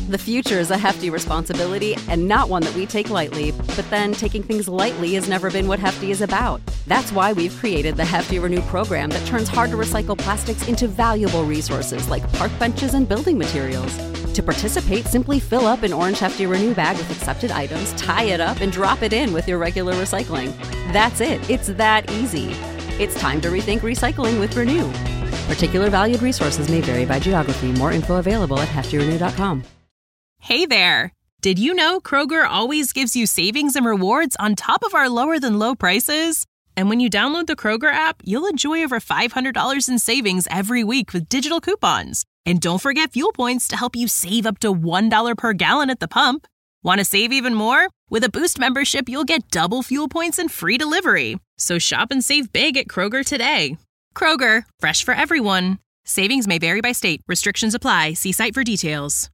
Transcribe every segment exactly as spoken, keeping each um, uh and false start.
The future is a hefty responsibility and not one that we take lightly, but then taking things lightly has never been what Hefty is about. That's why we've created the Hefty Renew program that turns hard-to-recycle plastics into valuable resources like park benches and building materials. To participate, simply fill up an orange Hefty Renew bag with accepted items, tie it up, and drop it in with your regular recycling. That's it. It's that easy. It's time to rethink recycling with Renew. Particular valued resources may vary by geography. More info available at hefty renew dot com. Hey there! Did you know Kroger always gives you savings and rewards on top of our lower-than-low prices? And when you download the Kroger app, you'll enjoy over five hundred dollars in savings every week with digital coupons. And don't forget fuel points to help you save up to one dollar per gallon at the pump. Want to save even more? With a Boost membership, you'll get double fuel points and free delivery. So shop and save big at Kroger today. Kroger, fresh for everyone. Savings may vary by state. Restrictions apply. See site for details.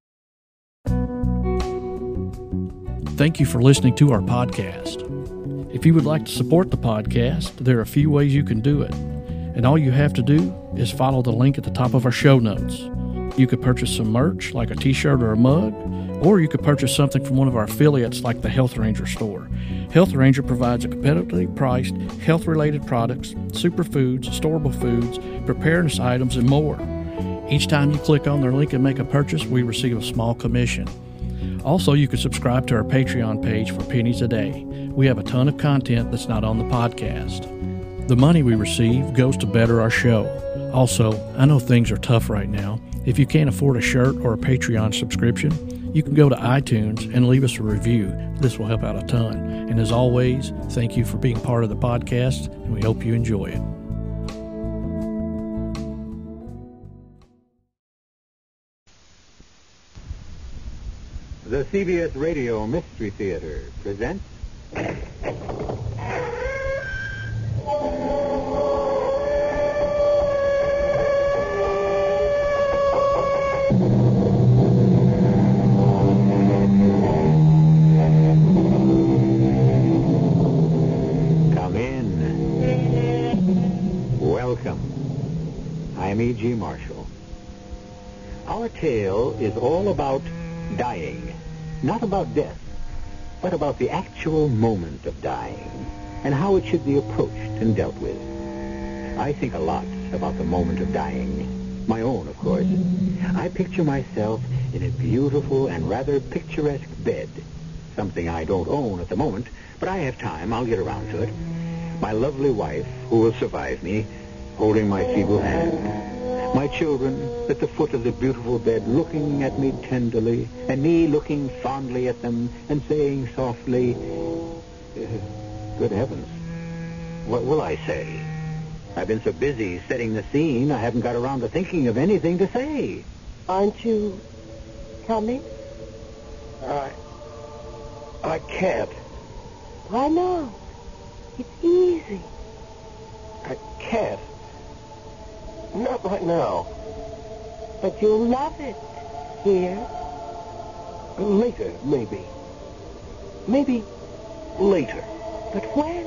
Thank you for listening to our podcast. If you would like to support the podcast, there are a few ways you can do it. And all you have to do is follow the link at the top of our show notes. You could purchase some merch, like a t-shirt or a mug, or you could purchase something from one of our affiliates like the Health Ranger store. Health Ranger provides a competitively priced, health-related products, superfoods, storable foods, preparedness items, and more. Each time you click on their link and make a purchase, we receive a small commission. Also, you can subscribe to our Patreon page for pennies a day. We have a ton of content that's not on the podcast. The money we receive goes to better our show. Also, I know things are tough right now. If you can't afford a shirt or a Patreon subscription, you can go to iTunes and leave us a review. This will help out a ton. And as always, thank you for being part of the podcast, and we hope you enjoy it. The C B S Radio Mystery Theater presents... Come in. Welcome. I'm E G. Marshall. Our tale is all about dying. Not about death, but about the actual moment of dying and how it should be approached and dealt with. I think a lot about the moment of dying. My own, of course. I picture myself in a beautiful and rather picturesque bed. Something I don't own at the moment, but I have time. I'll get around to it. My lovely wife, who will survive me, holding my feeble hand. My children at the foot of the beautiful bed looking at me tenderly, and me looking fondly at them and saying softly, good heavens, what will I say? I've been so busy setting the scene, I haven't got around to thinking of anything to say. Aren't you coming? I... I can't. Why not? It's easy. I can't. Not right now. But you'll love it here. Later, maybe. Maybe later. But when?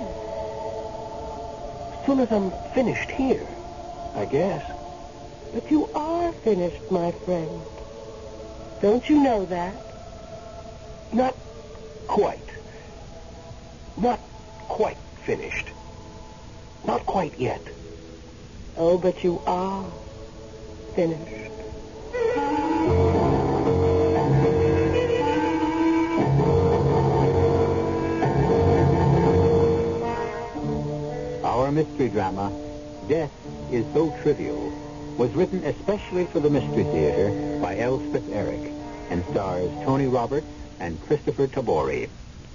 As soon as I'm finished here, I guess. But you are finished, my friend. Don't you know that? Not quite. Not quite finished. Not quite yet. Oh, but you are finished. Our mystery drama, Death is So Trivial, was written especially for the Mystery Theater by Elspeth Eric and stars Tony Roberts and Christopher Tabori.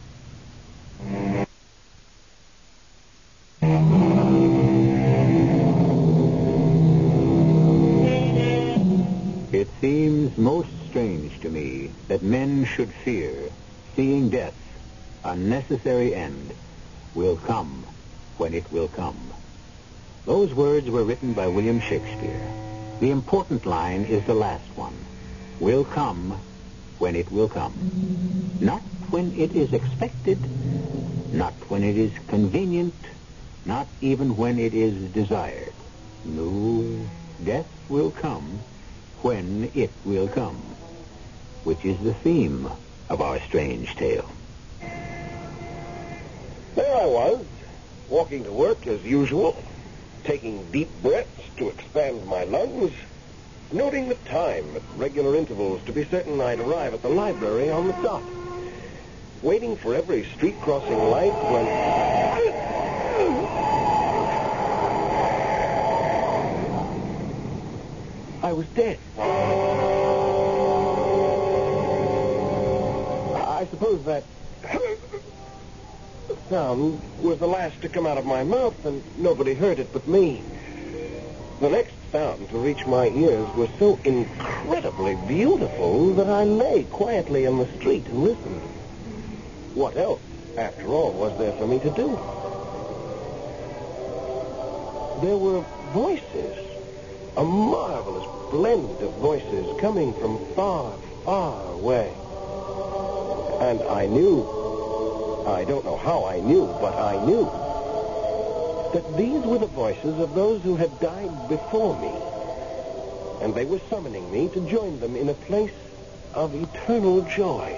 It seems most strange to me that men should fear seeing death's unnecessary end will come when it will come. Those words were written by William Shakespeare. The important line is the last one. Will come when it will come. Not when it is expected, not when it is convenient, not even when it is desired. No, death will come when it will come. which is the theme of our strange tale. There I was, walking to work as usual, taking deep breaths to expand my lungs, noting the time at regular intervals to be certain I'd arrive at the library on the dot, waiting for every street-crossing light when... I was dead. I suppose that sound was the last to come out of my mouth, and nobody heard it but me. The next sound to reach my ears was so incredibly beautiful that I lay quietly in the street and listened. What else, after all, was there for me to do? There were voices, a marvelous blend of voices coming from far, far away. And I knew, I don't know how I knew, but I knew that these were the voices of those who had died before me. And they were summoning me to join them in a place of eternal joy.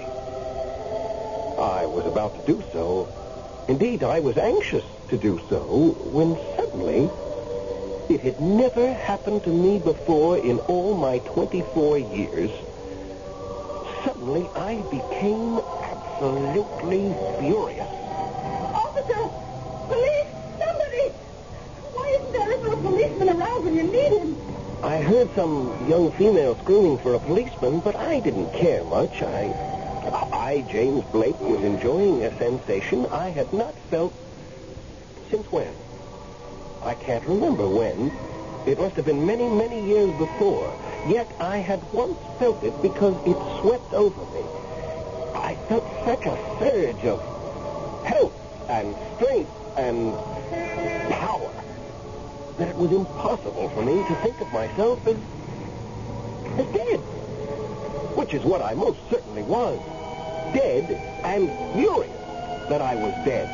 I was about to do so. Indeed, I was anxious to do so, when suddenly, it had never happened to me before in all my twenty-four years, suddenly I became absolutely furious. Officer! Police! Somebody! Why isn't there ever a policeman around when you need him? I heard some young female screaming for a policeman, but I didn't care much. I, I, James Blake, was enjoying a sensation I had not felt since when? I can't remember when. It must have been many, many years before. Yet I had once felt it because it swept over me. I felt such a surge of health and strength and power that it was impossible for me to think of myself as, as dead. Which is what I most certainly was. Dead and furious that I was dead.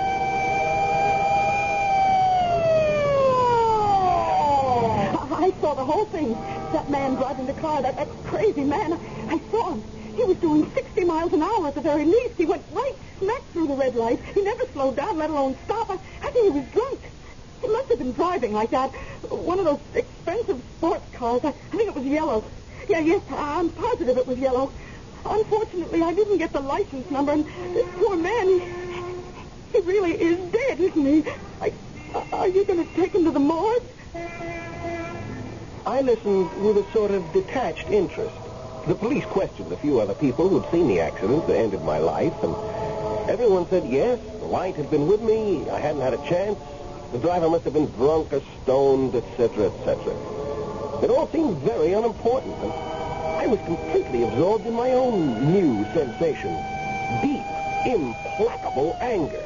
I saw the whole thing. That man driving the car, that, that crazy man, I, I saw him. He was doing sixty miles an hour at the very least. He went right smack through the red light. He never slowed down, let alone stop. I, I think he was drunk. He must have been driving like that. One of those expensive sports cars. I, I think it was yellow. Yeah, yes, I'm positive it was yellow. Unfortunately, I didn't get the license number, and this poor man, he, he really is dead, isn't he? I, are you going to take him to the morgue? I listened with a sort of detached interest. The police questioned a few other people who'd seen the accident that ended my life, and everyone said yes, the light had been with me, I hadn't had a chance, the driver must have been drunk or stoned, et cetera, et cetera. It all seemed very unimportant, and I was completely absorbed in my own new sensation. Deep, implacable anger.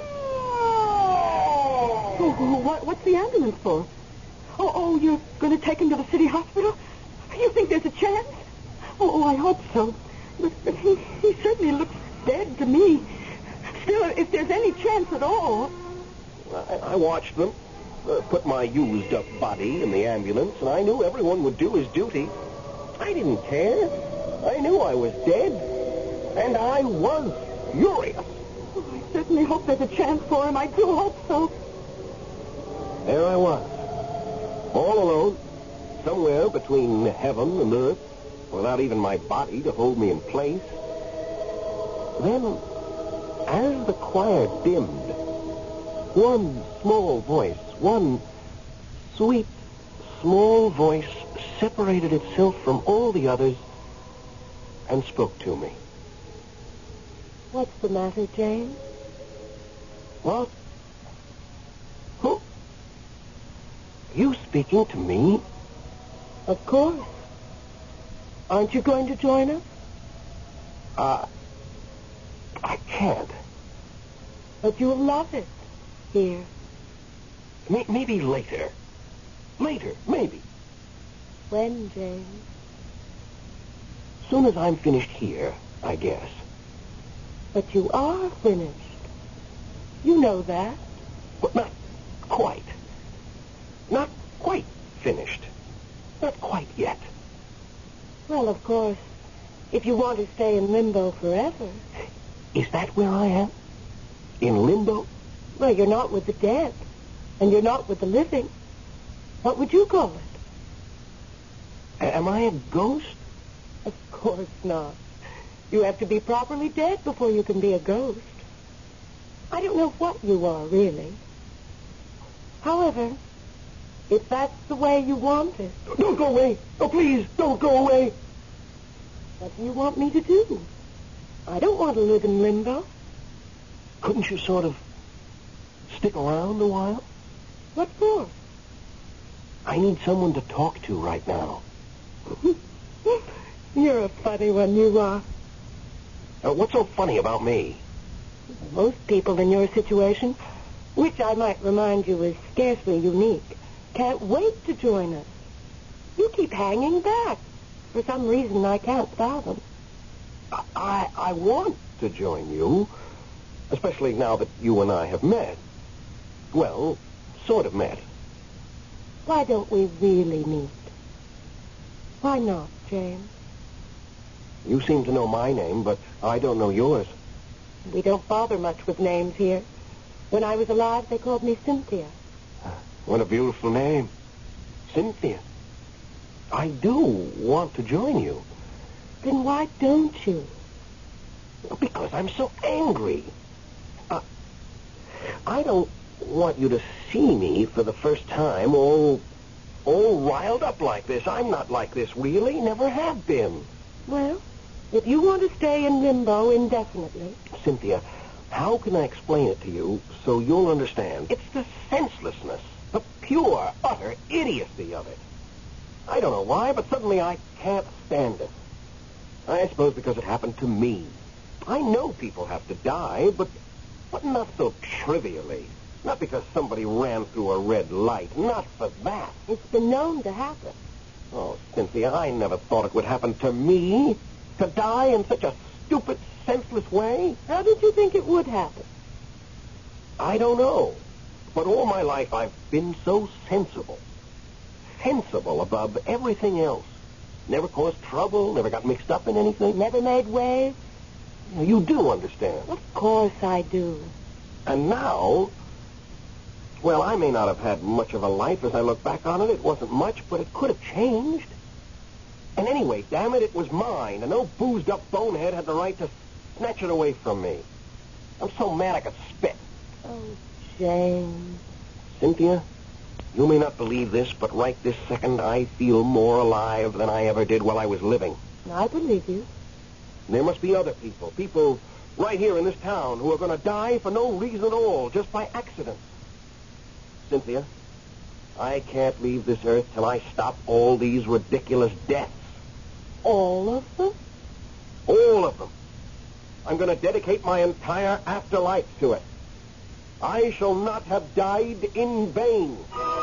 Oh, what, what's the ambulance for? Oh, oh, you're going to take him to the city hospital? You think there's a chance? Oh, I hope so. But, but he, he certainly looks dead to me. Still, if there's any chance at all... I, I watched them, uh, put my used-up body in the ambulance, and I knew everyone would do his duty. I didn't care. I knew I was dead, and I was furious. Oh, I certainly hope there's a chance for him. I do hope so. There I was, all alone, somewhere between heaven and earth, without even my body to hold me in place. Then, as the choir dimmed, one small voice, one sweet, small voice separated itself from all the others and spoke to me. What's the matter, James? What? Who? You speaking to me? Of course. Aren't you going to join us? Uh, I can't. But you'll love it here. M- maybe later. Later, maybe. When, James? Soon as I'm finished here, I guess. But you are finished. You know that. But not quite. Not quite finished. Not quite yet. Well, of course, If you want to stay in limbo forever. Is that where I am? In limbo? Well, you're not with the dead, and you're not with the living. What would you call it? A- am I a ghost? Of course not. You have to be properly dead before you can be a ghost. I don't know what you are, really. However, if that's the way you want it... Don't go away. Oh, please, don't go away. What do you want me to do? I don't want to live in limbo. Couldn't you sort of stick around a while? What for? I need someone to talk to right now. You're a funny one, you are. Uh, what's so funny about me? Most people in your situation, which I might remind you is scarcely unique, can't wait to join us. You keep hanging back. For some reason I can't fathom. I, I, I want to join you, especially now that you and I have met. Well, sort of met. Why don't we really meet? Why not, James? You seem to know my name, but I don't know yours. We don't bother much with names here. When I was alive, they called me Cynthia. What a beautiful name. Cynthia. I do want to join you. Then why don't you? Because I'm so angry. Uh, I don't want you to see me for the first time all, all riled up like this. I'm not like this, really. Never have been. Well, if you want to stay in limbo indefinitely... Cynthia, how can I explain it to you so you'll understand? It's the senselessness, the pure, utter idiocy of it. I don't know why, but suddenly I can't stand it. I suppose because it happened to me. I know people have to die, but, but not so trivially. Not because somebody ran through a red light. Not for that. It's been known to happen. Oh, Cynthia, I never thought it would happen to me. To die in such a stupid, senseless way. How did you think it would happen? I don't know. But all my life I've been so sensible. Sensible above everything else. Never caused trouble, never got mixed up in anything. Never made waves? You do understand. Of course I do. And now, well, I may not have had much of a life as I look back on it. It wasn't much, but it could have changed. And anyway, damn it, it was mine, and no boozed-up bonehead had the right to snatch it away from me. I'm so mad I could spit. Oh, James. Cynthia, you may not believe this, but right this second I feel more alive than I ever did while I was living. I believe you. There must be other people, people right here in this town, who are going to die for no reason at all, just by accident. Cynthia, I can't leave this earth till I stop all these ridiculous deaths. All of them? All of them. I'm going to dedicate my entire afterlife to it. I shall not have died in vain.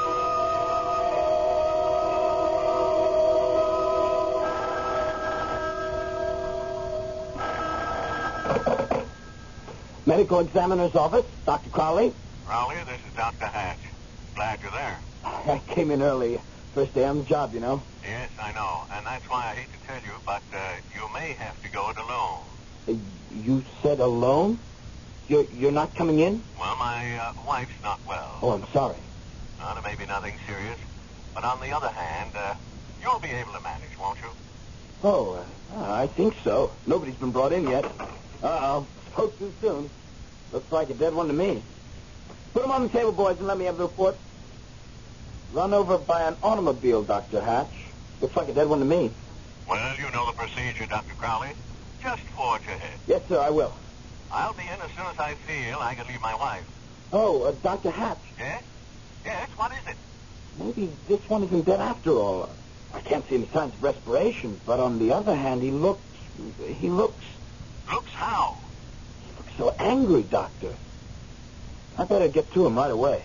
Medical examiner's office, Doctor Crowley. Crowley, this is Doctor Hatch. Glad you're there. I came in early. First day on the job, you know. Yes, I know. And that's why I hate to tell you, but uh, you may have to go it alone. Uh, you said alone? You're, you're not coming in? Well, my uh, wife's not well. Oh, I'm sorry. Uh, there may be nothing serious. But on the other hand, uh, you'll be able to manage, won't you? Oh, uh, I think so. Nobody's been brought in yet. Uh-oh. Spoke too soon. Looks like a dead one to me. Put them on the table, boys, and let me have the report. Run over by an automobile, Doctor Hatch. Looks like a dead one to me. Well, you know the procedure, Doctor Crowley. Just forge ahead. Yes, sir, I will. I'll be in as soon as I feel I can leave my wife. Oh, uh, Doctor Hatch. Yes? Yes, what is it? Maybe this one isn't dead after all. I can't see any signs of respiration, but on the other hand, he looks... He looks... Looks how? He looks so angry, Doctor. I better get to him right away.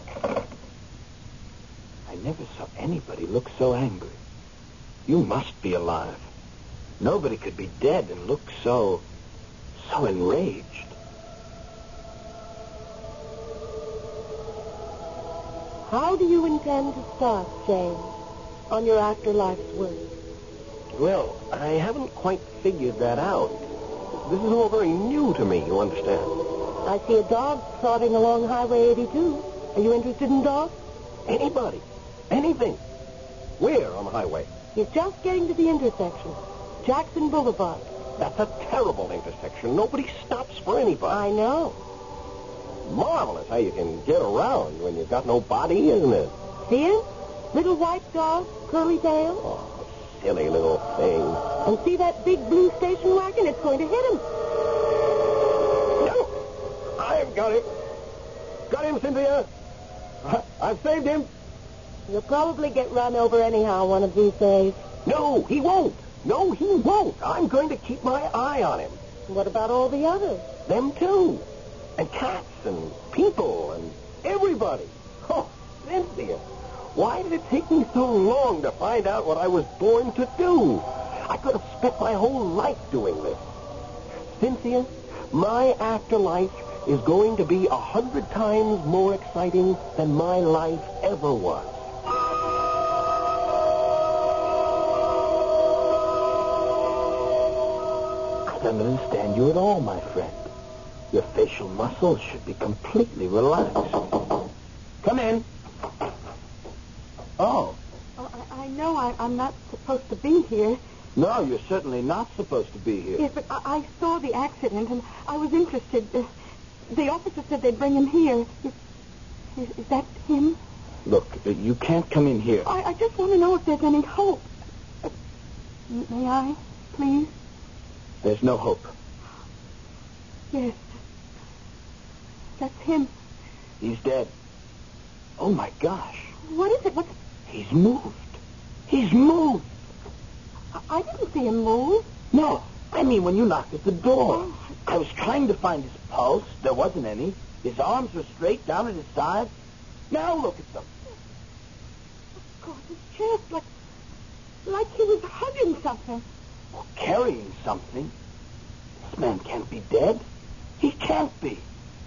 I never saw anybody look so angry. You must be alive. Nobody could be dead and look so... so enraged. How do you intend to start, James, on your afterlife's work? Well, I haven't quite figured that out. This is all very new to me, you understand? I see a dog trotting along Highway eighty-two. Are you interested in dogs? Anybody. Anything. Where on the highway? He's just getting to the intersection. Jackson Boulevard. That's a terrible intersection. Nobody stops for anybody. I know. Marvelous how you can get around when you've got no body, isn't it? See him? Little white dog, curly tail. Oh, silly little thing. And see that big blue station wagon? It's going to hit him. No! I've got him. Got him, Cynthia. I've saved him. He'll probably get run over anyhow one of these days. No, he won't. No, he won't. I'm going to keep my eye on him. What about all the others? Them too. And cats and people and everybody. Oh, Cynthia, why did it take me so long to find out what I was born to do? I could have spent my whole life doing this. Cynthia, my afterlife is going to be a hundred times more exciting than my life ever was. I don't understand you at all, my friend. Your facial muscles should be completely relaxed. Come in. Oh. Oh I, I know I, I'm not supposed to be here. No, you're certainly not supposed to be here. Yes, but I, I saw the accident, and I was interested. Uh, the officer said they'd bring him here. Is, is, is that him? Look, uh, you can't come in here. I, I just want to know if there's any hope. Uh, may I, please? There's no hope. Yes. That's him. He's dead. Oh, my gosh. What is it? What's... He's moved. He's moved. I, I didn't see him move. No, I mean when you knocked at the door. I was trying to find his pulse. There wasn't any. His arms were straight down at his side. Now look at them. Of course, his chest, like, like he was hugging something. Or carrying something. This man can't be dead. He can't be.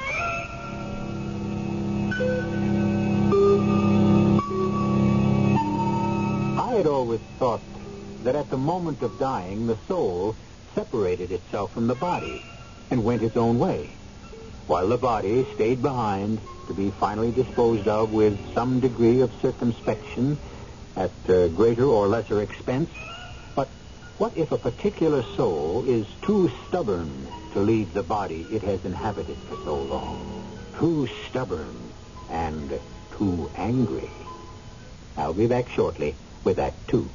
I had always thought that at the moment of dying, the soul separated itself from the body and went its own way, while the body stayed behind to be finally disposed of with some degree of circumspection at uh, greater or lesser expense. But what if a particular soul is too stubborn to leave the body it has inhabited for so long? Too stubborn and too angry. I'll be back shortly with Act Two.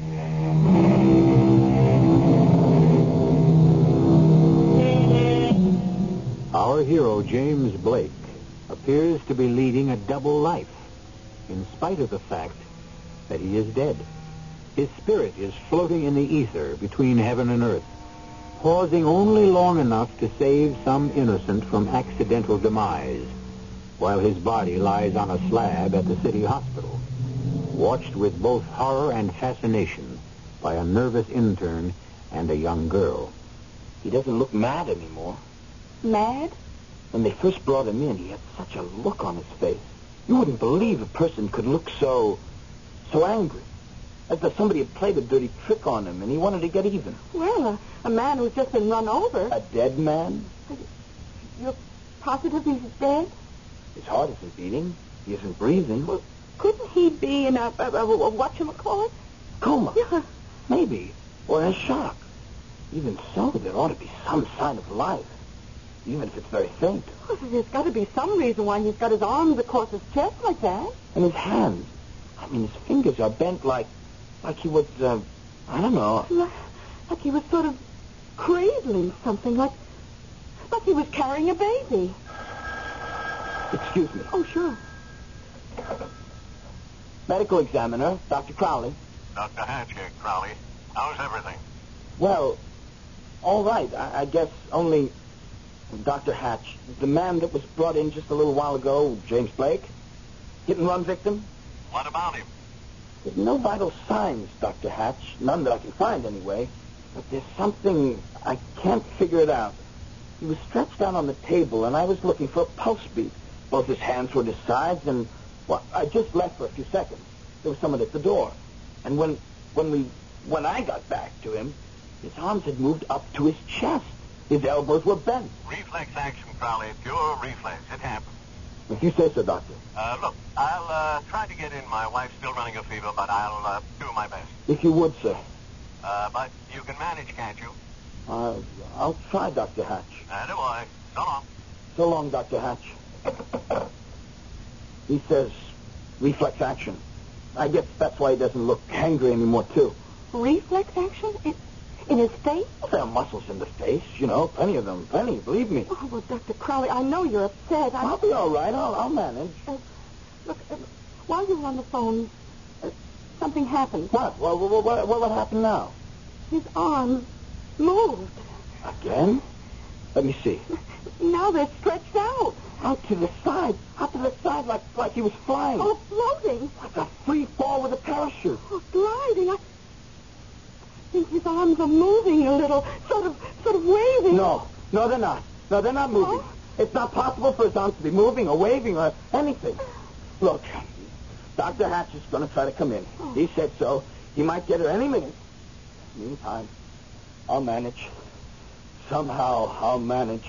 Our hero, James Blake, appears to be leading a double life, in spite of the fact that he is dead. His spirit is floating in the ether between heaven and earth, pausing only long enough to save some innocent from accidental demise, while his body lies on a slab at the city hospital, watched with both horror and fascination by a nervous intern and a young girl. He doesn't look mad anymore. Mad? When they first brought him in, he had such a look on his face. You wouldn't believe a person could look so, so angry. As though somebody had played a dirty trick on him and he wanted to get even. Well, a, a man who's just been run over. A dead man? You're positive he's dead? His heart isn't beating. He isn't breathing. Well, couldn't he be in a, a, a, a whatchamacallit? Coma? Yeah. Maybe. Or in shock. Even so, there ought to be some sign of life. Even if it's very faint. Well, there's got to be some reason why he's got his arms across his chest like that. And his hands. I mean, his fingers are bent like... Like he was, uh, I don't know. Like, like he was sort of cradling something. Like, like he was carrying a baby. Excuse me. Oh, sure. Medical examiner, Doctor Crowley. Doctor Hatch here, Crowley. How's everything? Well, all right. I, I guess only... Doctor Hatch, the man that was brought in just a little while ago, James Blake, hit-and-run victim? What about him? There's no vital signs, Doctor Hatch. None that I can find, anyway. But there's something... I can't figure it out. He was stretched out on the table, and I was looking for a pulse beat. Both his hands were at his sides, and... Well, I just left for a few seconds. There was someone at the door. And when when we when I got back to him, his arms had moved up to his chest. His elbows were bent. Reflex action, Crowley. Pure reflex. It happens. If you say so, Doctor. Uh, look, I'll uh, try to get in. My wife's still running a fever, but I'll uh, do my best. If you would, sir. Uh, but you can manage, can't you? Uh, I'll try, Doctor Hatch. And boy. So long. So long, Doctor Hatch. He says reflex action. I guess that's why he doesn't look angry anymore, too. Reflex action? In, in his face? Well, there are muscles in the face, you know, plenty of them, plenty, believe me. Oh, well, Doctor Crowley, I know you're upset. I... I'll be all right. I'll, I'll manage. Uh, look, uh, while you were on the phone, uh, something happened. What? Well, what, what? What happened now? His arms moved. Again? Let me see. Now they're stretched out. Out to the side. Out to the side like like he was flying. Oh, floating. Like a free fall with a parachute. Oh, gliding. I think his arms are moving a little, sort of, sort of waving. No, no, they're not. No, they're not moving. Oh? It's not possible for his arms to be moving or waving or anything. Look, Doctor Hatch is going to try to come in. Oh. He said so. He might get her any minute. Meantime, I'll manage. Somehow, I'll manage.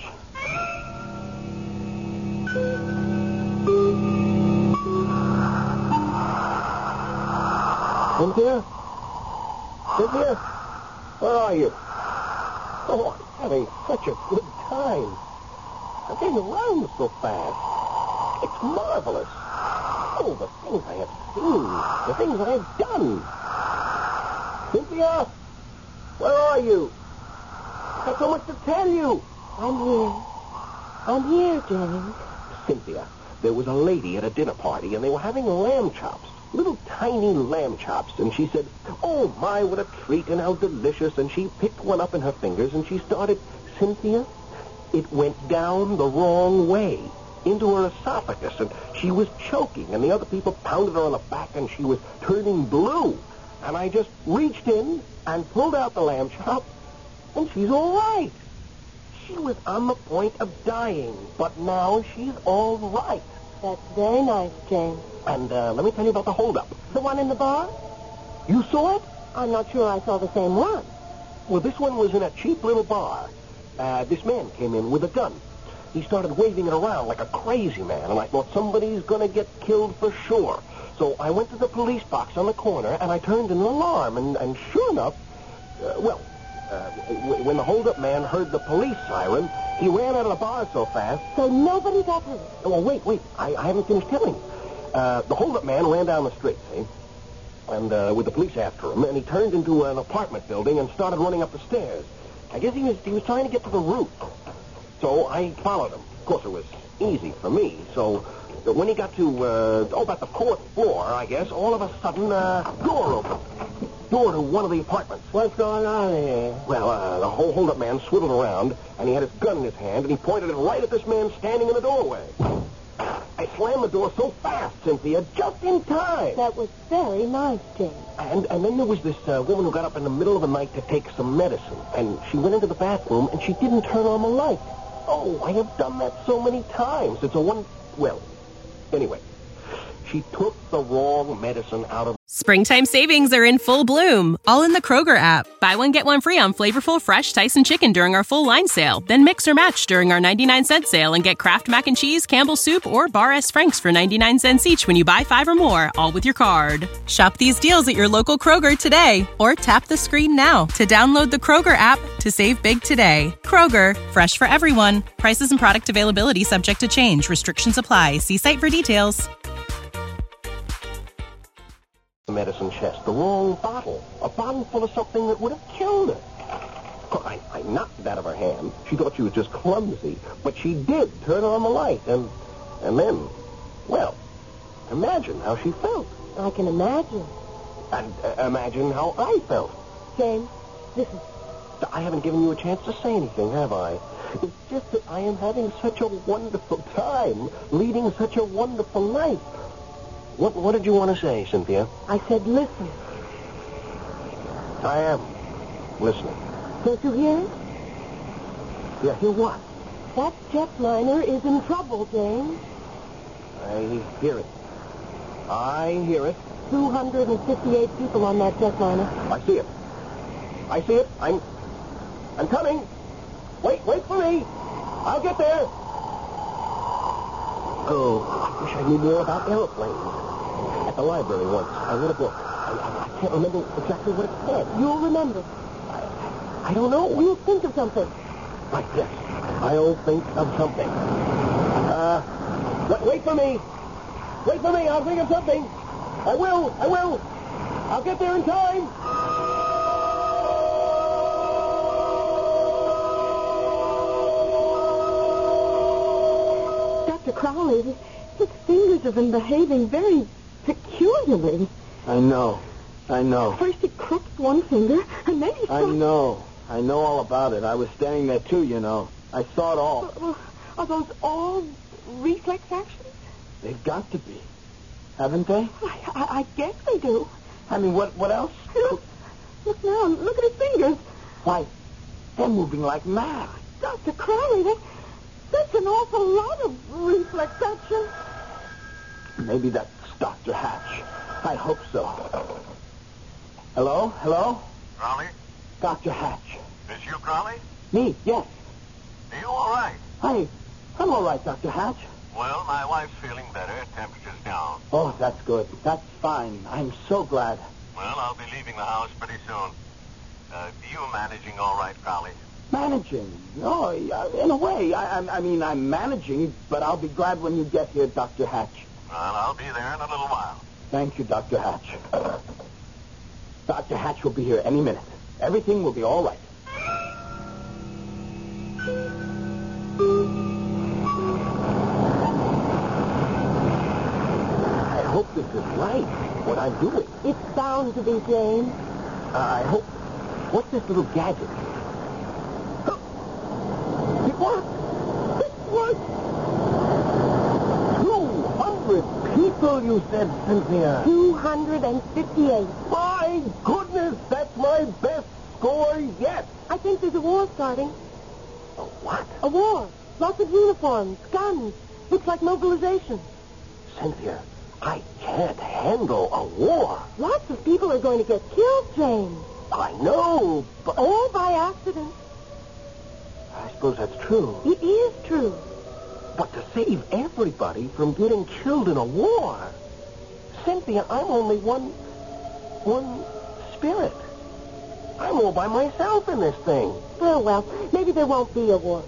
Cynthia? Cynthia? Where are you? Oh, I'm having such a good time. I'm getting around so fast. It's marvelous. Oh, the things I have seen. The things I have done. Cynthia? Where are you? I've so much to tell you. I'm here. I'm here, James. Cynthia, there was a lady at a dinner party, and they were having lamb chops. Little tiny lamb chops. And she said, oh, my, what a treat, and how delicious. And she picked one up in her fingers, and she started, Cynthia, it went down the wrong way into her esophagus, and she was choking, and the other people pounded her on the back, and she was turning blue. And I just reached in and pulled out the lamb chop, and she's all right. She was on the point of dying, but now she's all right. That's very nice, James. And uh, let me tell you about the holdup. The one in the bar? You saw it? I'm not sure I saw the same one. Well, this one was in a cheap little bar. Uh, this man came in with a gun. He started waving it around like a crazy man, and I thought somebody's going to get killed for sure. So I went to the police box on the corner, and I turned an alarm, and, and sure enough, uh, well, uh, w- when the holdup man heard the police siren, he ran out of the bar so fast. So nobody got hurt? Well, wait, wait, I, I haven't finished telling you. Uh, the holdup man ran down the street, see? And uh, with the police after him, and he turned into an apartment building and started running up the stairs. I guess he was he was trying to get to the roof. So I followed him. Of course, it was easy for me. So when he got to, uh, oh, about the fourth floor, I guess, all of a sudden, uh, door opened. Door to one of the apartments. What's going on here? Well, uh, the whole holdup man swiveled around, and he had his gun in his hand, and he pointed it right at this man standing in the doorway. I slammed the door so fast, Cynthia, just in time. That was very nice, James. And and then there was this uh, woman who got up in the middle of the night to take some medicine. And she went into the bathroom, and she didn't turn on the light. Oh, I have done that so many times. It's a one... Well, anyway, she took the wrong medicine out of... Springtime savings are in full bloom, all in the Kroger app. Buy one, get one free on flavorful, fresh Tyson chicken during our full line sale. Then mix or match during our ninety-nine cent sale and get Kraft Mac and Cheese, Campbell's Soup, or Bar S. Frank's for ninety-nine cents each when you buy five or more, all with your card. Shop these deals at your local Kroger today, or tap the screen now to download the Kroger app to save big today. Kroger, fresh for everyone. Prices and product availability subject to change. Restrictions apply. See site for details. The medicine chest, the wrong bottle. A bottle full of something that would have killed her. I, I knocked it out of her hand. She thought she was just clumsy, but she did turn on the light, and and then, well, imagine how she felt. I can imagine. And uh, imagine how I felt. James, listen. I haven't given you a chance to say anything, have I? It's just that I am having such a wonderful time, leading such a wonderful life. What what did you want to say, Cynthia? I said listen. I am listening. Don't you hear it? Yeah, hear what? That jetliner is in trouble, James. I hear it. I hear it. two hundred fifty-eight people on that jetliner. I see it. I see it. I'm... I'm coming. Wait, wait for me. I'll get there. Oh, I wish I knew more about airplanes. At the library once, I read a book. I, I, I can't remember exactly what it said. You'll remember. I, I don't know. You'll think of something. Right, yes. I'll think of something. Uh, wait, wait for me. Wait for me. I'll think of something. I will. I will. I'll get there in time. Doctor Crowley, his fingers have been behaving very peculiarly. I know. I know. First he crooked one finger, and then he... I know. I know all about it. I was standing there, too, you know. I saw it all. Well, are those all reflex actions? They've got to be. Haven't they? I, I, I guess they do. I mean, what what else? Look, look now. Look at his fingers. Why, they're moving like mad. Doctor Crowley, that, that's an awful lot of reflex action. Maybe that's Doctor Hatch. I hope so. Hello? Hello? Crowley? Doctor Hatch. Is you, Crowley? Me, yes. Are you all right? Hi. I'm all right, Doctor Hatch. Well, my wife's feeling better. Temperature's down. Oh, that's good. That's fine. I'm so glad. Well, I'll be leaving the house pretty soon. Uh, you managing all right, Crowley? Managing? Oh, yeah, in a way. I, I, I mean, I'm managing, but I'll be glad when you get here, Doctor Hatch. Well, I'll be there in a little while. Thank you, Doctor Hatch. Doctor Hatch will be here any minute. Everything will be all right. I hope this is right, what I'm doing. It's bound to be, Jane. Uh, I hope... What's this little gadget? It worked! It worked! Two hundred people, you said, Cynthia. two hundred fifty-eight. My goodness, that's my best score yet. I think there's a war starting. A what? A war. Lots of uniforms, guns. Looks like mobilization. Cynthia, I can't handle a war. Lots of people are going to get killed, Jane. I know, but... All by accident. I suppose that's true. It is true. But to save everybody from getting killed in a war... Cynthia, I'm only one... one spirit. I'm all by myself in this thing. Oh, well, maybe there won't be a war.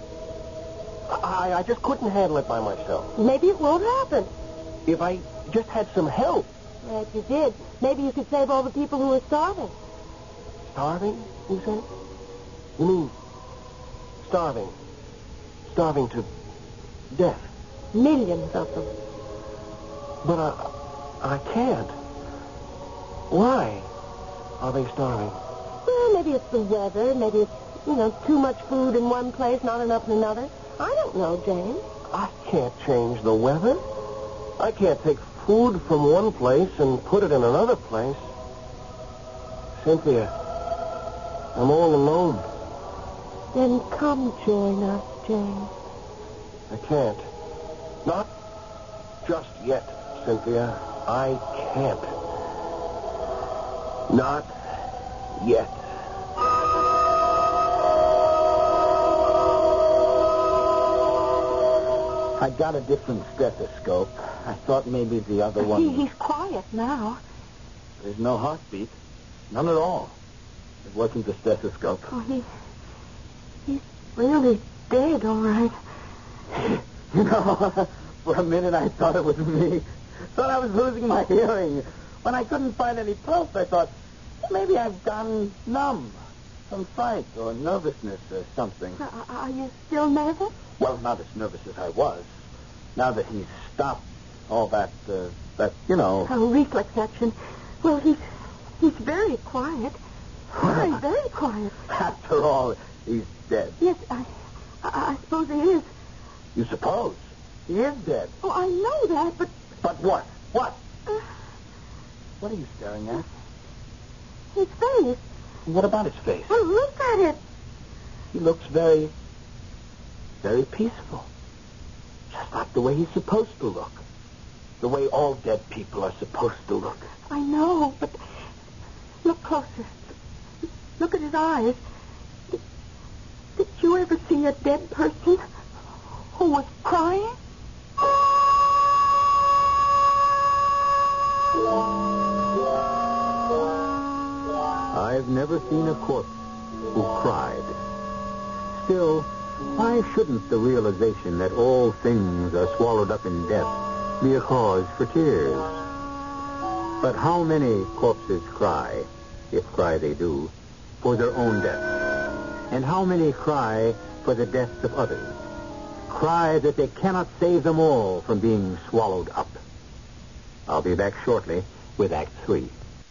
I, I just couldn't handle it by myself. Maybe it won't happen. If I just had some help. Well, if you did, maybe you could save all the people who are starving. Starving, you say? You mean starving? Starving to death? Millions of them. But I, I can't. Why are they starving? Well, maybe it's the weather. Maybe it's, you know, too much food in one place, not enough in another. I don't know, Jane. I can't change the weather. I can't take food from one place and put it in another place. Cynthia, I'm all alone. Then come join us, Jane. I can't. Not just yet, Cynthia. I can't. Not yet. I got a different stethoscope. I thought maybe the other He, one... he's quiet now. There's no heartbeat. None at all. It wasn't the stethoscope. Oh, he... He's really dead, all right. You know, for a minute I thought it was me. Thought I was losing my hearing. When I couldn't find any pulse, I thought, maybe I've gone numb. Some fright or nervousness or something. Uh, are you still nervous? Well, not as nervous as I was. Now that he's stopped all that, uh, that, you know... Oh, reflex action. Well, he's... he's very quiet. Very, very quiet. After all, he's dead. Yes, I... I, I suppose he is. You suppose? He is dead. Oh, I know that, but... But what? What? Uh, What are you staring at? his face. What about his face? Oh, look at it. He looks very, very peaceful. Just like the way he's supposed to look. The way all dead people are supposed to look. I know, but... Look closer. Look at his eyes. Did, did you ever see a dead person who was crying? I've never seen a corpse who cried. Still, why shouldn't the realization that all things are swallowed up in death be a cause for tears? But how many corpses cry, if cry they do, for their own death? And how many cry for the deaths of others? Cry that they cannot save them all from being swallowed up. I'll be back shortly with Act Three.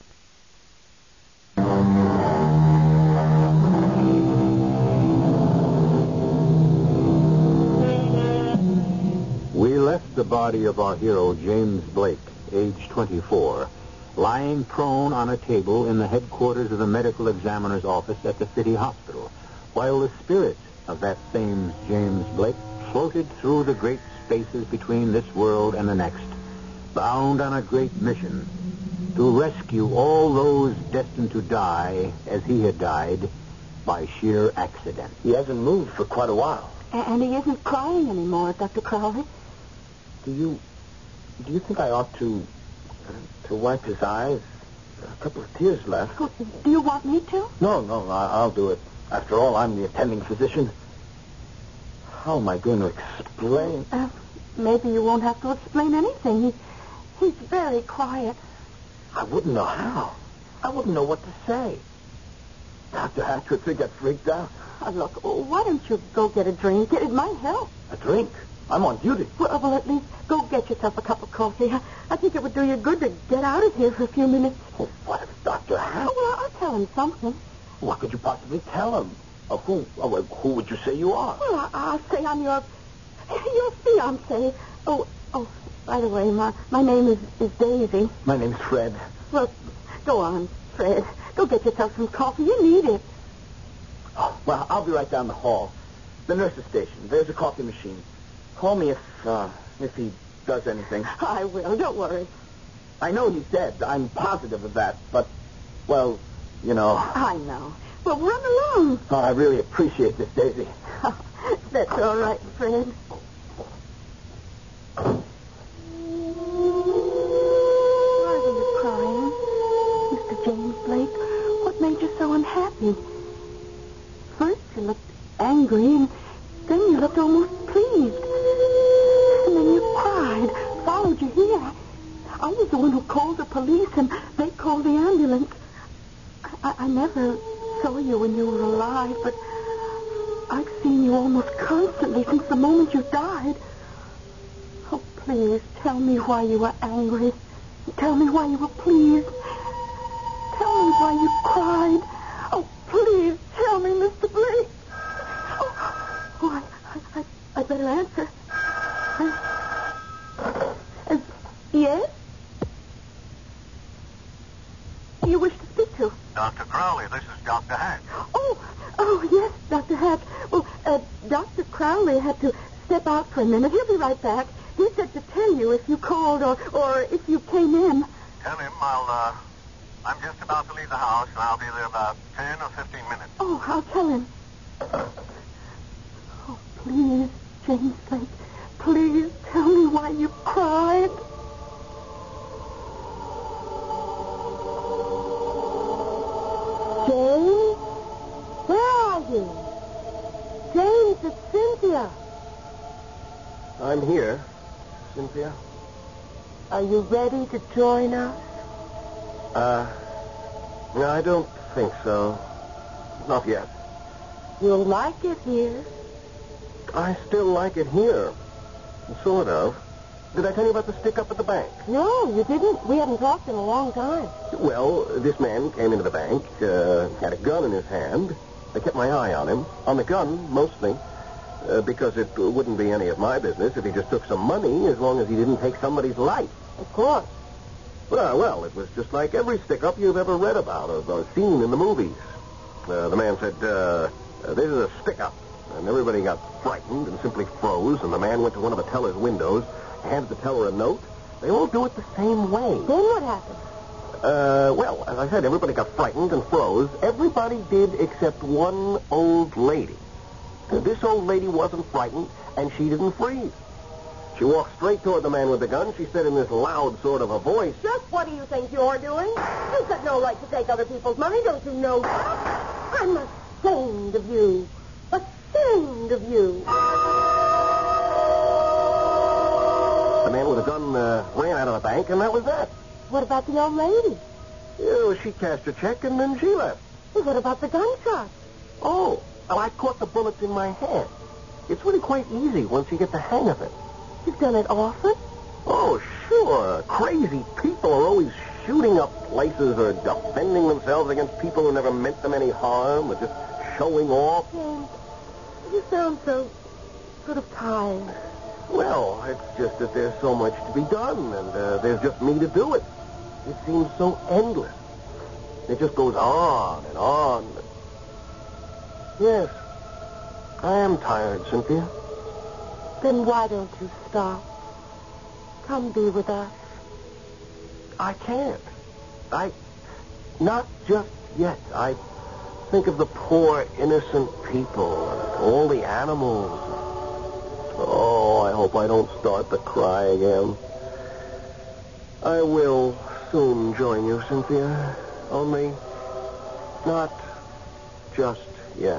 We left the body of our hero, James Blake, age twenty-four, lying prone on a table in the headquarters of the medical examiner's office at the city hospital, while the spirit of that same James Blake floated through the great spaces between this world and the next, bound on a great mission to rescue all those destined to die as he had died by sheer accident. He hasn't moved for quite a while. And he isn't crying anymore, Doctor Crowley. Do you... do you think I ought to... to wipe his eyes? A couple of tears left. Oh, do you want me to? No, no, I- I'll do it. After all, I'm the attending physician. How am I going to explain? Uh, maybe you won't have to explain anything. He, he's very quiet. I wouldn't know how. I wouldn't know what to say. Doctor Hatch would think I'd freaked out. Uh, look, why don't you go get a drink? It, it might help. A drink? I'm on duty. Well, well, at least go get yourself a cup of coffee. I, I think it would do you good to get out of here for a few minutes. Oh, what if Doctor Hatch? Oh, well, I'll tell him something. What could you possibly tell him? Uh, who, uh, well, who would you say you are? Well, I, I'll say I'm your your fiancé. Oh, oh, by the way, my my name is, is Daisy. My name's Fred. Well, go on, Fred. Go get yourself some coffee. You need it. Oh, well, I'll be right down the hall. The nurse's station. There's a coffee machine. Call me if, uh, if he does anything. I will. Don't worry. I know he's dead. I'm positive of that. But, well, you know. I know. Well, run along. Oh, I really appreciate this, Daisy. That's all right, Fred. Why were you crying, Mister James Blake? What made you so unhappy? First you looked angry, and then you looked almost pleased. And then you cried, followed you here. I was the one who called the police, and they called the ambulance. I, I never saw you when you were alive, but I've seen you almost constantly since the moment you died. Oh, please, tell me why you were angry. Tell me why you were pleased. Tell me why you cried. Oh, please, tell me, Mister Blake. Oh, oh I, I, I, I better answer. Uh, uh, yes? You wish to speak to? Doctor Crowley, this is Doctor Hatch. Oh, oh, yes, Doctor Hatch. Well, uh, Doctor Crowley had to step out for a minute. He'll be right back. He said to tell you if you called or, or if you came in. Tell him I'll, uh, I'm just about to leave the house, and I'll be there about ten or fifteen minutes. Oh, I'll tell him. Oh, please, James Blake, please tell me why you cried. James? Where are you? James, it's Cynthia. I'm here, Cynthia. Are you ready to join us? Uh, no, I don't think so. Not yet. You'll like it here. I still like it here. Sort of. Did I tell you about the stick-up at the bank? No, you didn't. We haven't talked in a long time. Well, this man came into the bank, uh, had a gun in his hand. I kept my eye on him. On the gun, mostly. Uh, because it wouldn't be any of my business if he just took some money as long as he didn't take somebody's life. Of course. Well, well, it was just like every stick-up you've ever read about or, or seen in the movies. Uh, the man said, uh, this is a stick-up. And everybody got frightened and simply froze, and the man went to one of the teller's windows, handed the teller a note. They all do it the same way. Then what happened? Uh, well, as I said, everybody got frightened and froze. Everybody did except one old lady. Uh, This old lady wasn't frightened, and she didn't freeze. She walked straight toward the man with the gun. She said in this loud sort of a voice, Just what do you think you're doing? You've got no right to take other people's money, don't you know that? I'm ashamed of you. Ashamed of you. the man with the gun uh, ran out of the bank, and that was that. What about the old lady? Yeah, she cashed her check, and then she left. Well, what about the gunshot? Oh, well, I caught the bullets in my hand. It's really quite easy once you get the hang of it. You've done it often? Oh, sure. Crazy people are always shooting up places or defending themselves against people who never meant them any harm or just showing off. James, you sound so sort of tired. Well, it's just that there's so much to be done, and uh, there's just me to do it. It seems so endless. It just goes on and on. Yes, I am tired, Cynthia. Then why don't you stop? Come be with us. I can't. I... Not just yet. I think of the poor, innocent people, and all the animals. Oh, I hope I don't start to cry again. I will soon join you, Cynthia. Only not just yet.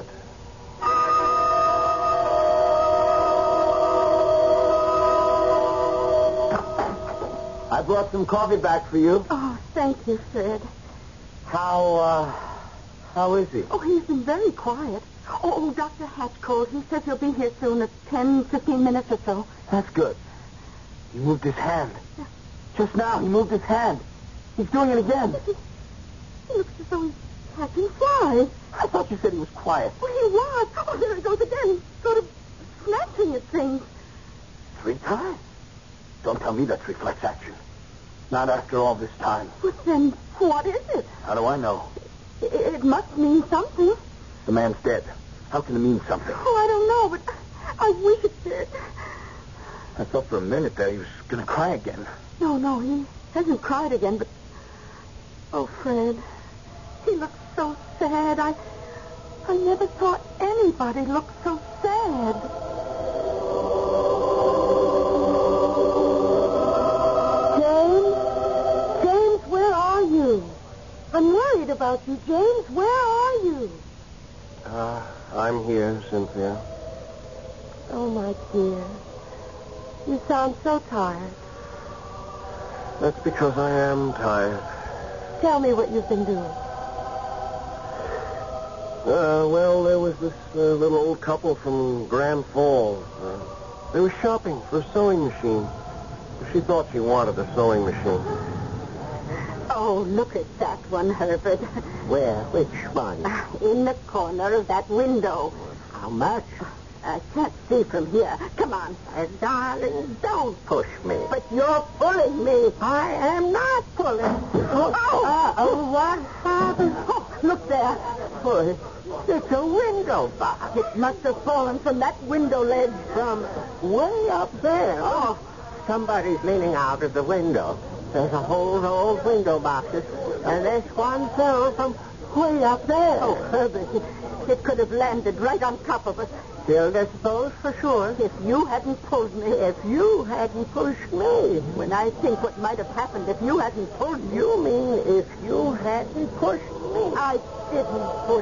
I brought some coffee back for you. Oh, thank you, Fred. How, uh, how is he? Oh, he's been very quiet. Oh, oh, Doctor Hatch called. He says he'll be here soon at ten, fifteen minutes or so. That's good. He moved his hand. Just now, he moved his hand. He's doing it again. He, he looks as though he's catching flies. I thought you said he was quiet. Well, he was. Oh, there he goes again. Sort of snatching at things. Three times? Don't tell me that's reflex action. Not after all this time. But then, what is it? How do I know? It, it must mean something. The man's dead. How can it mean something? Oh, I don't know, but I wish it did. I thought for a minute that he was going to cry again. No, no, he hasn't cried again, but... Oh, Fred, he looks so sad. I I never saw anybody look so sad. James? James, where are you? I'm worried about you, James. Where are you? Uh, I'm here, Cynthia. Oh, my dear. You sound so tired. That's because I am tired. Tell me what you've been doing. Uh, well, there was this uh, little old couple from Grand Falls. Uh, they were shopping for a sewing machine. She thought she wanted a sewing machine. Oh, look at that one, Herbert. Where? Which one? In the corner of that window. How much? I can't see from here. Come on. Uh, darling, don't push me. But you're pulling me. I am not pulling. Oh, Uh, oh, what happened? oh, look there. Oh, it's a window box. It must have fallen from that window ledge. From way up there. Oh, Somebody's leaning out of the window. There's a whole row of window boxes, and this one fell from way up there. oh, Herbert. It, it could have landed right on top of us. Still disposed for sure. If you hadn't pulled me. If you hadn't pushed me. When I think what might have happened if you hadn't pulled me. You mean if you hadn't pushed me? I didn't push.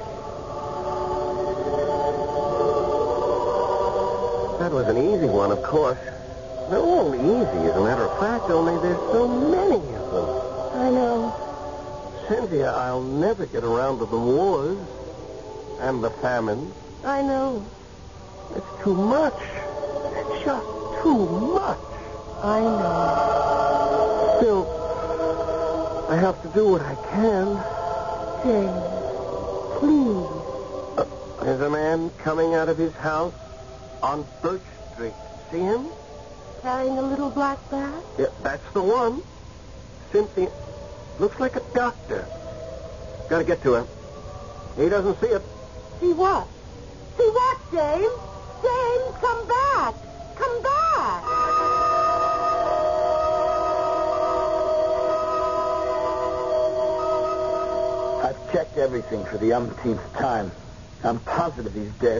That was an easy one, of course. They're all easy, as a matter of fact, only there's so many of them. I know. Cynthia, I'll never get around to the wars and the famine. I know. It's too much. It's just too much. I know. Still, I have to do what I can. James, please. Uh, there's a man coming out of his house on Birch Street. See him? Carrying a little black bag? Yeah, that's the one. Cynthia, looks like a doctor. Gotta get to him. He doesn't see it. See what? See what, James? James, come back. Come back. checked everything for the umpteenth time. I'm positive he's dead.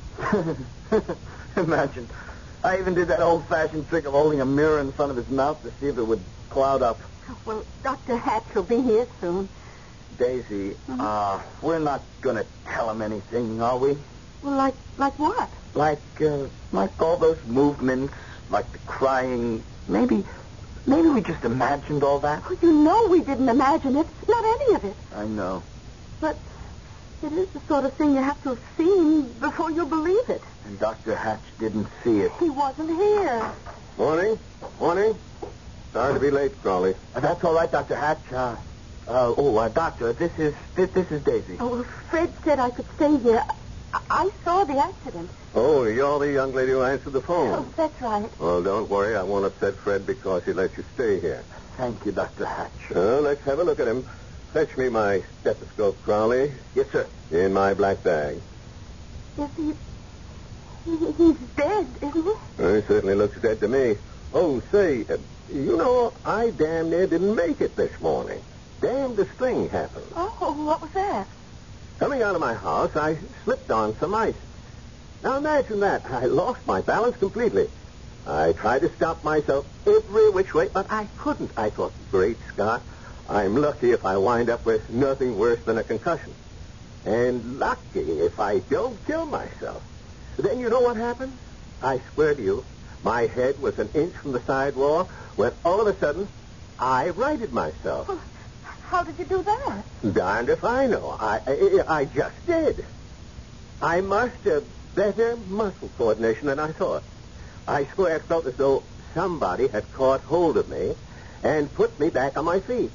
Imagine. I even did that old-fashioned trick of holding a mirror in front of his mouth to see if it would cloud up. Well, Doctor Hatch will be here soon. Daisy, mm-hmm. uh, we're not going to tell him anything, are we? Well, like like what? Like, uh, like all those movements, like the crying. Maybe, maybe we just imagined all that. Oh, you know we didn't imagine it. Not any of it. I know. But it is the sort of thing you have to have seen before you'll believe it. And Doctor Hatch didn't see it. He wasn't here. Morning. Morning. Sorry to be late, Crawley. Uh, that's all right, Doctor Hatch. Uh, uh, oh, uh, Doctor, this is this, this is Daisy. Oh, well, Fred said I could stay here. I, I saw the accident. Oh, you're the young lady who answered the phone. Oh, that's right. Well, don't worry. I won't upset Fred because he let you stay here. Thank you, Doctor Hatch. Well, let's have a look at him. Fetch me my stethoscope, Crowley. Yes, sir. In my black bag. Is he... he he's dead, isn't he? Well, he certainly looks dead to me. Oh, say, uh, you know, I damn near didn't make it this morning. Damnedest thing happened. Oh, what was that? Coming out of my house, I slipped on some ice. Now imagine that. I lost my balance completely. I tried to stop myself every which way, but I couldn't. I thought, great Scott, I'm lucky if I wind up with nothing worse than a concussion. And lucky if I don't kill myself. Then you know what happened? I swear to you, my head was an inch from the sidewalk when all of a sudden I righted myself. Well, how did you do that? Darned if I know. I, I, I just did. I must have better muscle coordination than I thought. I swear it felt as though somebody had caught hold of me and put me back on my feet.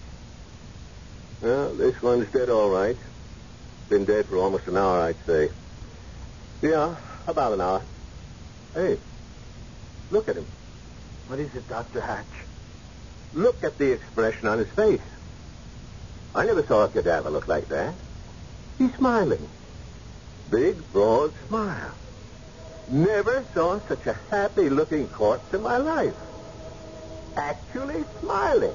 Well, this one's dead all right. Been dead for almost an hour, I'd say. Yeah, about an hour. Hey, look at him. What is it, Doctor Hatch? Look at the expression on his face. I never saw a cadaver look like that. He's smiling. Big, broad smile. Never saw such a happy-looking corpse in my life. Actually smiling.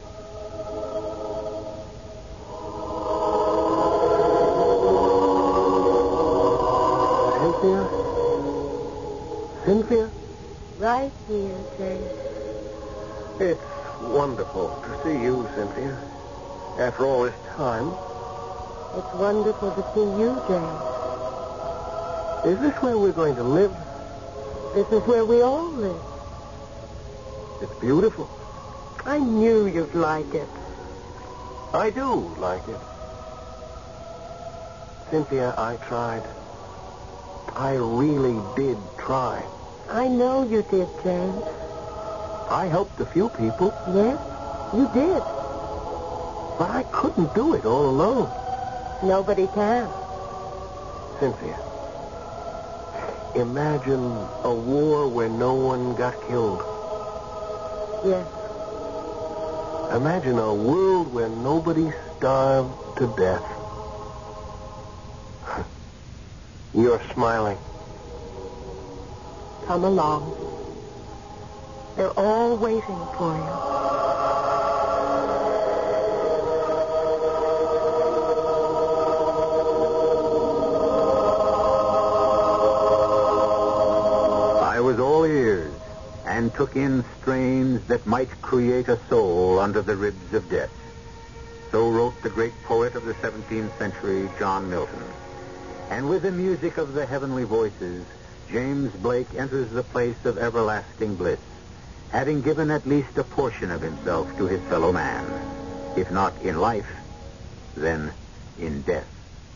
Cynthia? Cynthia? Right here, James. It's wonderful to see you, Cynthia. After all this time. It's wonderful to see you, James. Is this where we're going to live? This is where we all live. It's beautiful. I knew you'd like it. I do like it. Cynthia, I tried. I really did try. I know you did, James. I helped a few people. Yes, you did. But I couldn't do it all alone. Nobody can. Cynthia, imagine a war where no one got killed. Yes. Imagine a world where nobody starved to death. You're smiling. Come along. They're all waiting for you. And took in strains that might create a soul under the ribs of death. So wrote the great poet of the seventeenth century, John Milton. And with the music of the heavenly voices, James Blake enters the place of everlasting bliss, having given at least a portion of himself to his fellow man. If not in life, then in death.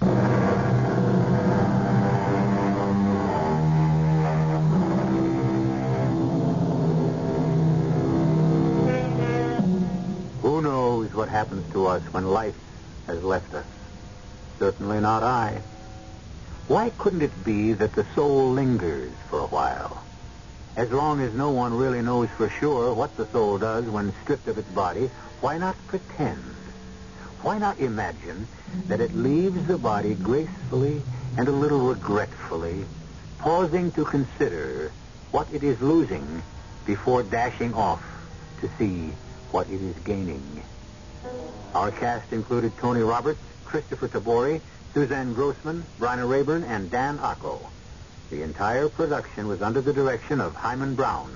What happens to us when life has left us? Certainly not I. Why couldn't it be that the soul lingers for a while? As long as no one really knows for sure what the soul does when stripped of its body, why not pretend? Why not imagine that it leaves the body gracefully and a little regretfully, pausing to consider what it is losing before dashing off to see what it is gaining? Our cast included Tony Roberts, Christopher Tabori, Suzanne Grossman, Bryna Rayburn, and Dan Arco. The entire production was under the direction of Hyman Brown.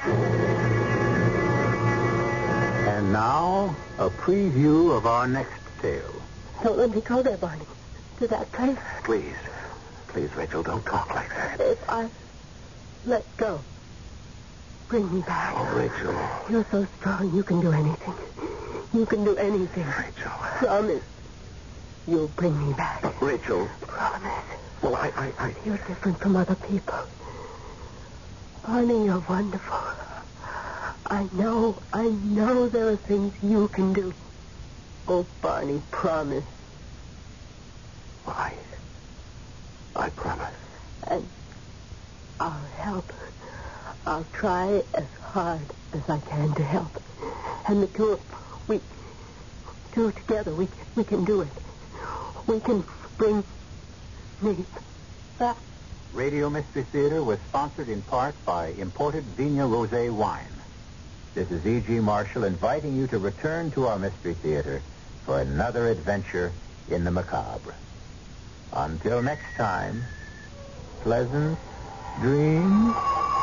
And now, a preview of our next tale. Don't let me go there, Barney. To that place. Please. Please, Rachel, don't talk like that. If I let go, bring me back. Oh, Rachel. You're so strong, you can do anything. You can do anything. Rachel. Promise. You'll bring me back. But, Rachel. Promise. Well, I, I, I... You're different from other people. Barney, you're wonderful. I know, I know there are things you can do. Oh, Barney, promise. Well, I... I promise. And I'll help. I'll try as hard as I can to help. And the two of we two together, we we can do it. We can bring me back. Radio Mystery Theater was sponsored in part by imported Vigna Rosé wine. This is E G. Marshall inviting you to return to our Mystery Theater for another adventure in the macabre. Until next time, pleasant dreams.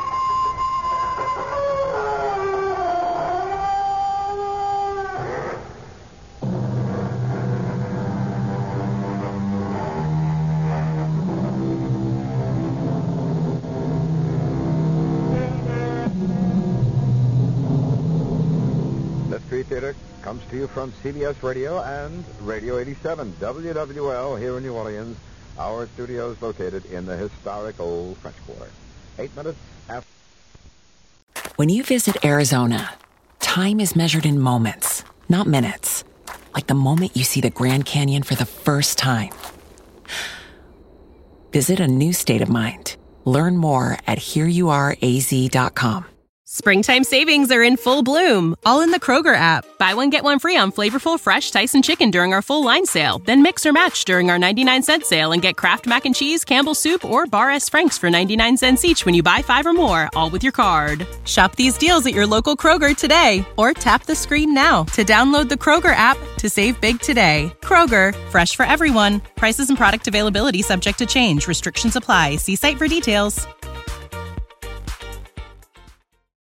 Mystery Theater comes to you from C B S Radio and Radio eighty-seven W W L here in New Orleans. Our studio is located in the historic old French Quarter. Eight minutes after... When you visit Arizona, time is measured in moments, not minutes. Like the moment you see the Grand Canyon for the first time. Visit a new state of mind. Learn more at here you are a z dot com. Springtime savings are in full bloom, all in the Kroger app. Buy one, get one free on flavorful, fresh Tyson chicken during our full line sale. Then mix or match during our ninety-nine cent sale and get Kraft Mac and Cheese, Campbell's Soup, or Bar S. Frank's for ninety-nine cents each when you buy five or more, all with your card. Shop these deals at your local Kroger today, or tap the screen now to download the Kroger app to save big today. Kroger, fresh for everyone. Prices and product availability subject to change. Restrictions apply. See site for details.